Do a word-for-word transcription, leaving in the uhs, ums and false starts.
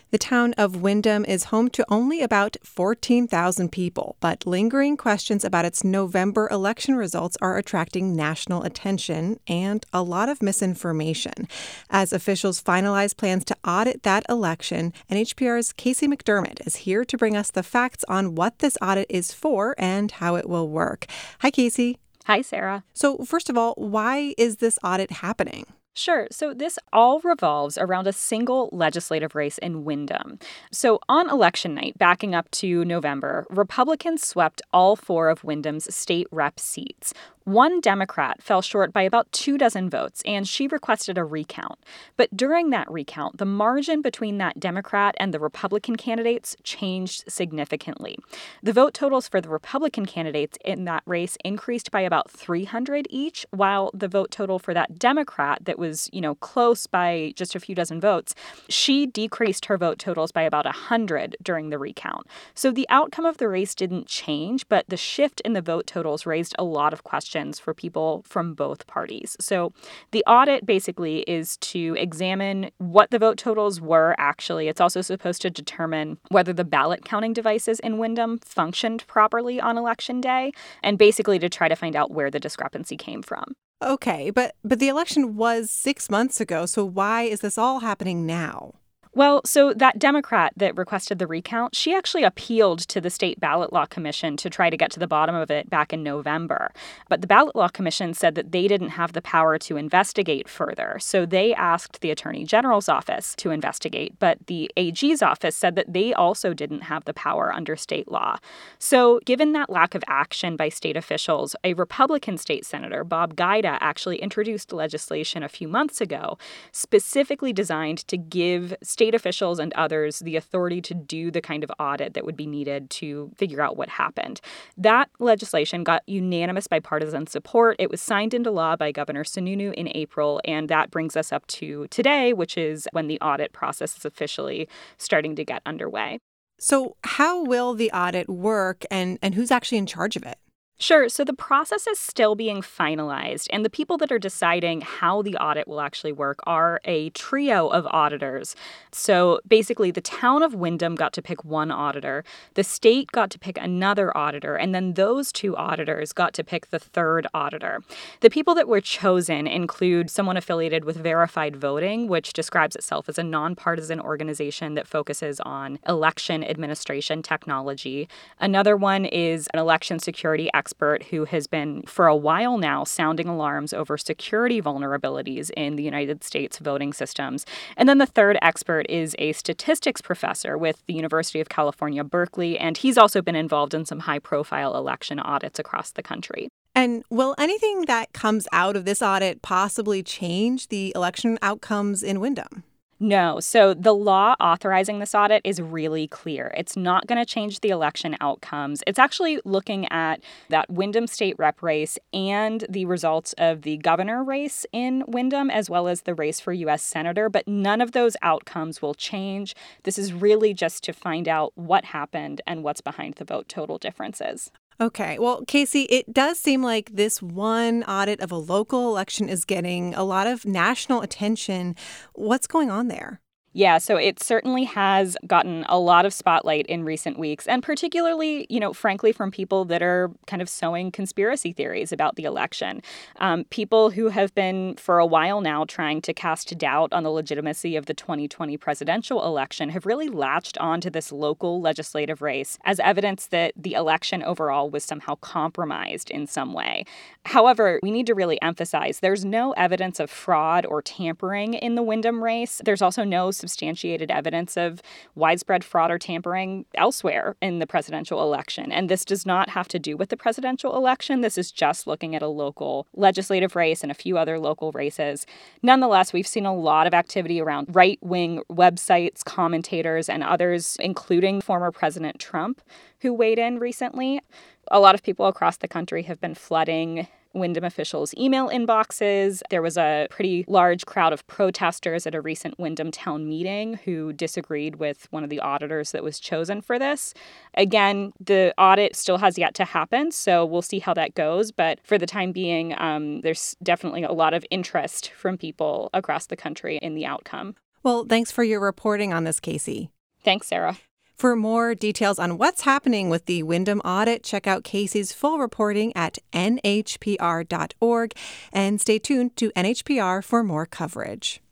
The town of Windham is home to only about fourteen thousand people, but lingering questions about its November election results are attracting national attention and a lot of misinformation. As officials finalize plans to audit that election, N H P R's Casey McDermott is here to bring us the facts on what this audit is for and how it will work. Hi, Casey. Hi, Sarah. So first of all, why is this audit happening? Sure. So this all revolves around a single legislative race in Windham. So on election night, backing up to November, Republicans swept all four of Windham's state rep seats. One Democrat fell short by about two dozen votes, and she requested a recount. But during that recount, the margin between that Democrat and the Republican candidates changed significantly. The vote totals for the Republican candidates in that race increased by about three hundred each, while the vote total for that Democrat that was, you know, close by just a few dozen votes, she decreased her vote totals by about one hundred during the recount. So the outcome of the race didn't change, but the shift in the vote totals raised a lot of questions for people from both parties. So the audit basically is to examine what the vote totals were actually. It's also supposed to determine whether the ballot counting devices in Windham functioned properly on election day, and basically to try to find out where the discrepancy came from. Okay, but but the election was six months ago, so why is this all happening now? Well, so that Democrat that requested the recount, she actually appealed to the State Ballot Law Commission to try to get to the bottom of it back in November. But the Ballot Law Commission said that they didn't have the power to investigate further. So they asked the Attorney General's office to investigate. But the A G's office said that they also didn't have the power under state law. So given that lack of action by state officials, a Republican state senator, Bob Guida, actually introduced legislation a few months ago specifically designed to give state officials and others the authority to do the kind of audit that would be needed to figure out what happened. That legislation got unanimous bipartisan support. It was signed into law by Governor Sununu in April, and that brings us up to today, which is when the audit process is officially starting to get underway. So how will the audit work, and, and who's actually in charge of it? Sure. So the process is still being finalized, and the people that are deciding how the audit will actually work are a trio of auditors. So basically, the town of Windham got to pick one auditor, the state got to pick another auditor, and then those two auditors got to pick the third auditor. The people that were chosen include someone affiliated with Verified Voting, which describes itself as a nonpartisan organization that focuses on election administration technology. Another one is an election security expert expert who has been for a while now sounding alarms over security vulnerabilities in the United States voting systems. And then the third expert is a statistics professor with the University of California, Berkeley, and he's also been involved in some high-profile election audits across the country. And will anything that comes out of this audit possibly change the election outcomes in Windham? No. So the law authorizing this audit is really clear. It's not going to change the election outcomes. It's actually looking at that Windham state rep race and the results of the governor race in Windham, as well as the race for U S senator. But none of those outcomes will change. This is really just to find out what happened and what's behind the vote total differences. Okay. Well, Casey, it does seem like this one audit of a local election is getting a lot of national attention. What's going on there? Yeah, so it certainly has gotten a lot of spotlight in recent weeks, and particularly, you know, frankly, from people that are kind of sowing conspiracy theories about the election. Um, people who have been for a while now trying to cast doubt on the legitimacy of the twenty twenty presidential election have really latched onto this local legislative race as evidence that the election overall was somehow compromised in some way. However, we need to really emphasize there's no evidence of fraud or tampering in the Windham race. There's also no substantiated evidence of widespread fraud or tampering elsewhere in the presidential election. And this does not have to do with the presidential election. This is just looking at a local legislative race and a few other local races. Nonetheless, we've seen a lot of activity around right-wing websites, commentators, and others, including former President Trump, who weighed in recently. A lot of people across the country have been flooding Windham officials' email inboxes. There was a pretty large crowd of protesters at a recent Windham town meeting who disagreed with one of the auditors that was chosen for this. Again, the audit still has yet to happen, so we'll see how that goes. But for the time being, um, there's definitely a lot of interest from people across the country in the outcome. Well, thanks for your reporting on this, Casey. Thanks, Sarah. For more details on what's happening with the Wyndham audit, check out Casey's full reporting at N H P R dot org and stay tuned to N H P R for more coverage.